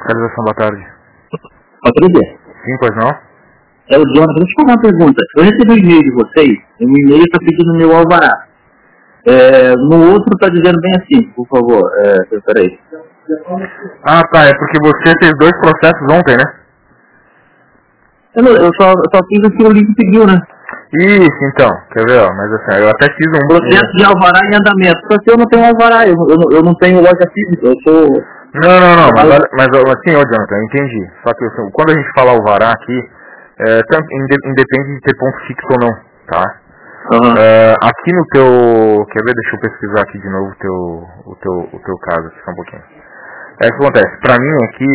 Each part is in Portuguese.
Fiscalização, boa tarde. Patrícia? Sim, pois não? É o Jonathan. Deixa eu te fazer uma pergunta. Eu recebi um e-mail de vocês, e o e-mail está pedindo meu alvará. No outro está dizendo bem assim, por favor. Peraí. Ah, tá, é porque você fez 2 processos ontem, né? Eu só fiz o que o link pediu, né? Isso, então, quer ver, ó, mas assim, eu até fiz um... Processo de alvará em andamento. Só que eu não tenho alvará, eu não tenho loja física, eu sou... Não, mas assim, ô Jonathan, eu entendi. Só que assim, quando a gente fala alvará aqui, independe de ter ponto fixo ou não, tá? Uhum. Aqui no teu... Quer ver? Deixa eu pesquisar aqui de novo o teu caso, aqui, só um pouquinho. O que acontece? Pra mim aqui,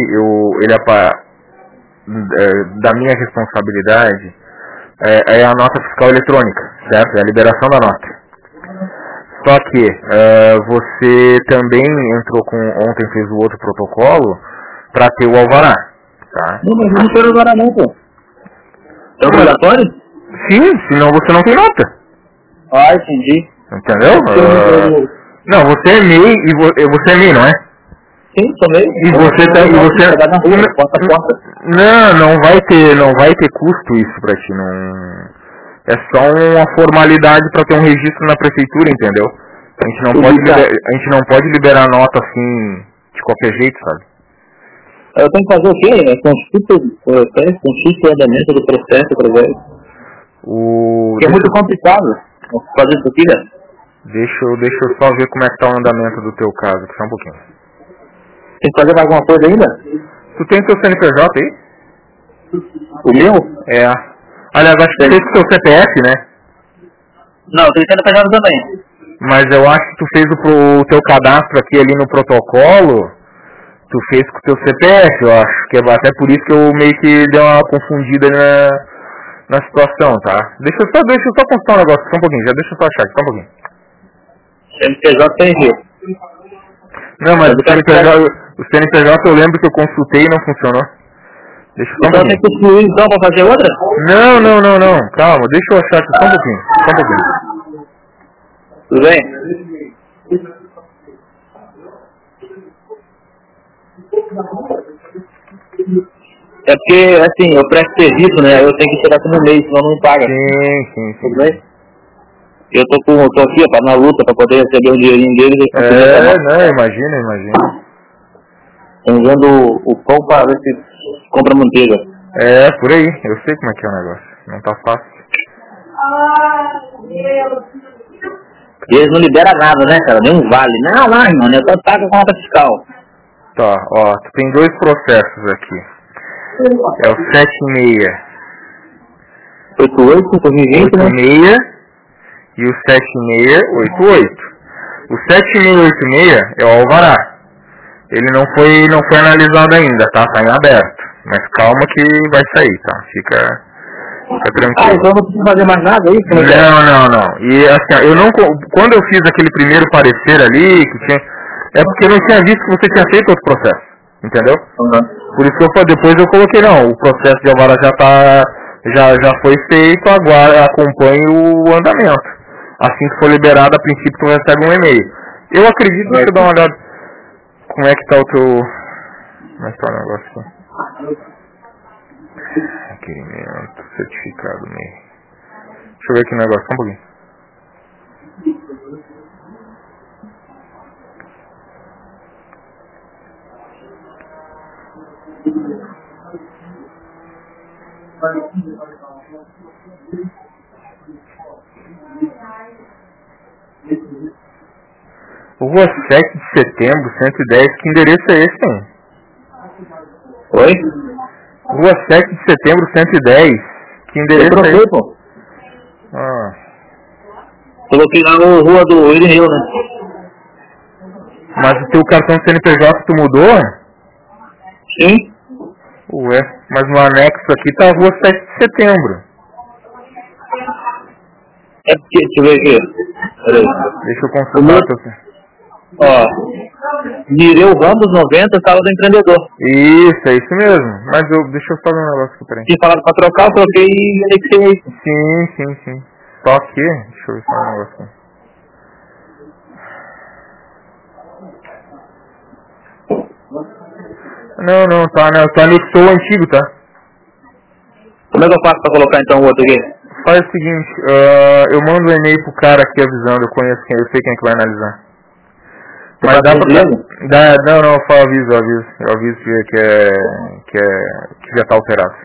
da minha responsabilidade, é a nota fiscal eletrônica, certo? É a liberação da nota. Só que você também ontem fez o outro protocolo para ter o alvará, tá? Não, mas eu não quero alvará não, pô. É obrigatório? Sim, senão você não tem nota. Ah, entendi. Entendeu? Não, você é MEI, você é MEI, não é? Sim, sou MEI. E você tá... na rua, porta a porta. Não vai ter custo isso pra ti, não... É só uma formalidade para ter um registro na prefeitura, entendeu? A gente não pode liberar nota assim, de qualquer jeito, sabe? Eu tenho que fazer o quê? Consulta o andamento do processo através. Porque é muito complicado fazer isso aqui, né? Deixa eu só ver como é que tá o andamento do teu caso, aqui só um pouquinho. Tem que fazer mais alguma coisa ainda? Tu tem teu CNPJ aí? O meu? É. Aliás, acho que tu fez com o teu CPF, né? Não, eu tenho CNPJ também. Mas eu acho que tu fez o teu cadastro aqui ali no protocolo, tu fez com o teu CPF, eu acho. Que é até por isso que eu meio que dei uma confundida na situação, tá? Deixa eu só consultar um negócio, só um pouquinho, já deixa eu só achar, só um pouquinho. CNPJ tem Rio. Não, mas o CNPJ eu lembro que eu consultei e não funcionou. Deixa eu só um então pouquinho. tem que excluir então pra fazer outra? Não, calma, deixa eu achar aqui só um pouquinho. Tudo bem? É porque, assim, eu presto serviço, né? Eu tenho que tirar aqui no mês, senão não me paga. Sim. Tudo bem? Eu tô aqui, tá na luta pra poder receber o dinheirinho deles e conseguir tomar. Não, imagina. Estão usando o pão para ver se compra manteiga. É, por aí. Eu sei como é que é o negócio. Não tá fácil. E eles não liberam nada, né, cara? Nem um vale. Não, lá, irmão, eu tô pago com nota fiscal. Tá, ó. Tu tem 2 processos aqui. É o 76. 88, 2020, né? 86 e o 7688. O 7686 é o alvará. Ele não foi analisado ainda, tá? Tá em aberto. Mas calma que vai sair, tá? Fica tranquilo. Então eu não preciso fazer mais nada aí? Não. E assim, quando eu fiz aquele primeiro parecer ali, é porque eu não tinha visto que você tinha feito outro processo, entendeu? Uhum. Por isso que depois eu coloquei, não, o processo de alvará já foi feito, agora acompanhe o andamento. Assim que for liberado, a princípio tu recebe um e-mail. Eu acredito, deixa eu dar uma olhada. Como é que tá o teu... Como é que tá o negócio aqui? Requerimento, certificado, meio. Deixa eu ver aqui o negócio, só um pouquinho. Rua 7 de setembro, 110, que endereço é esse, hein? Oi? Rua 7 de setembro, 110, que endereço é esse? Pô. Coloquei lá na rua do Irineu, né? Mas o teu cartão CNPJ tu mudou? Sim. Ué, mas no anexo aqui tá a rua 7 de setembro. É porque, deixa eu ver aqui. Peraí. Deixa eu consultar. Ó, Mireu Ramos 90, sala do empreendedor. Isso, é isso mesmo. Mas deixa eu falar um negócio aqui, peraí. Tinha falado pra trocar, eu troquei e anexei aí. Sim. Só aqui, deixa eu falar um negócio aqui. Não, tá, né? Tu anexou o antigo, tá? Como é que eu faço pra colocar então o outro aqui? Faz o seguinte, eu mando um e-mail pro cara aqui avisando, eu sei quem é que vai analisar. Mas dá pra... Não, eu aviso que já tá alterado.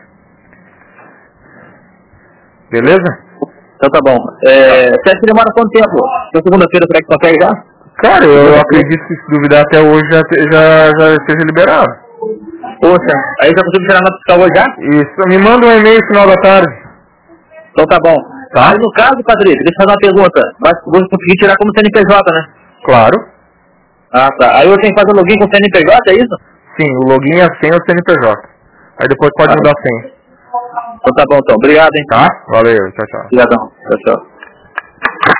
Beleza? Então tá bom. Você acha que demora quanto tempo? Na segunda-feira será que consegue já? Cara, eu acredito que se duvidar até hoje já seja liberado. Poxa, aí já consigo tirar na fiscal hoje já? Isso, me manda um e-mail no final da tarde. Então tá bom. Tá? Mas no caso, Padre, deixa eu fazer uma pergunta. Mas vou conseguir tirar como CNPJ, né? Claro. Ah, tá. Aí eu tenho que fazer o login com o CNPJ, é isso? Sim, o login e a senha é o CNPJ. Aí depois pode mudar a senha. Então tá bom, então. Obrigado, hein? Tá? Valeu, tchau. Obrigadão. Tchau.